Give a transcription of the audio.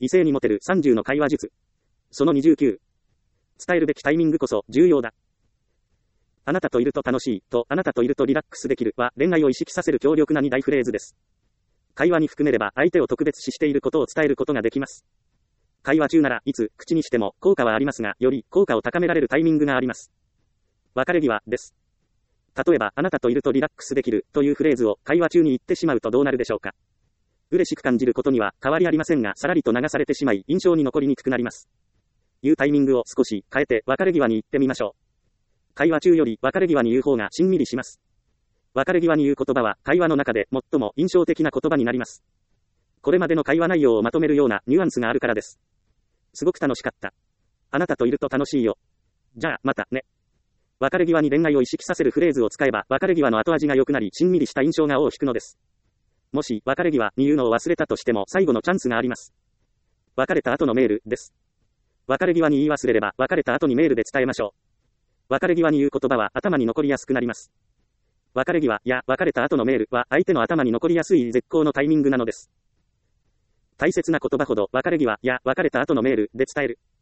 異性にモテる30の会話術。その29。伝えるべきタイミングこそ重要だ。あなたといると楽しいとあなたといるとリラックスできるは恋愛を意識させる強力な2大フレーズです。会話に含めれば相手を特別視していることを伝えることができます。会話中ならいつ口にしても効果はありますが、より効果を高められるタイミングがあります。別れ際です。例えばあなたといるとリラックスできるというフレーズを会話中に言ってしまうとどうなるでしょうか。嬉しく感じることには変わりありませんが、さらりと流されてしまい印象に残りにくくなります。言うタイミングを少し変えて別れ際に言ってみましょう。会話中より別れ際に言う方がしんみりします。別れ際に言う言葉は会話の中で最も印象的な言葉になります。これまでの会話内容をまとめるようなニュアンスがあるからです。すごく楽しかった。あなたといると楽しいよ。じゃあまたね。別れ際に恋愛を意識させるフレーズを使えば別れ際の後味が良くなりしんみりした印象が尾を引くのです。もし別れ際に言うのを忘れたとしても最後のチャンスがあります。別れた後のメールです。別れ際に言い忘れれば別れた後にメールで伝えましょう。別れ際に言う言葉は頭に残りやすくなります。別れ際や別れた後のメールは相手の頭に残りやすい絶好のタイミングなのです。大切な言葉ほど別れ際や別れた後のメールで伝える。